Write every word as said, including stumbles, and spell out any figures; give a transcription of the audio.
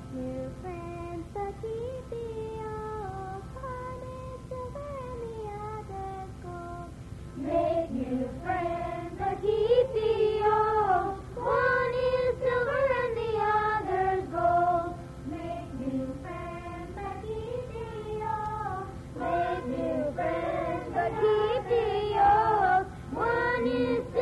new friends, but keep the old. One is silver and the other's gold. Make new friends, but keep the old. One is silver and the other's gold. Make new friends, but keep the old. Make new friends, but keep the old. One is